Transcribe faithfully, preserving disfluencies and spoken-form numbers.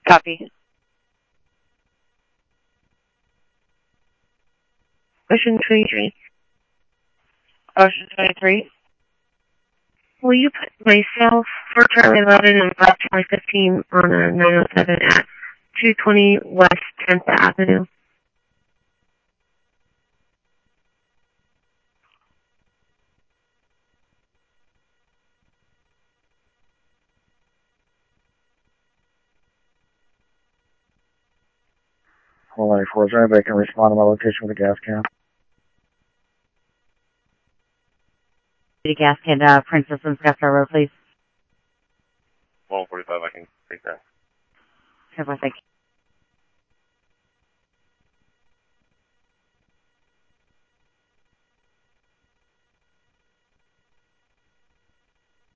Copy. Ocean twenty-three. Ocean twenty-three. Will you put myself for Charlie eleven and five twenty fifteen on a nine oh seven at two twenty West tenth Avenue? one ninety-four, is there anybody can respond to my location with a gas can? The gas can, uh, Princess and Scottsdale Road, please. one forty-five, I can take that. Have I think.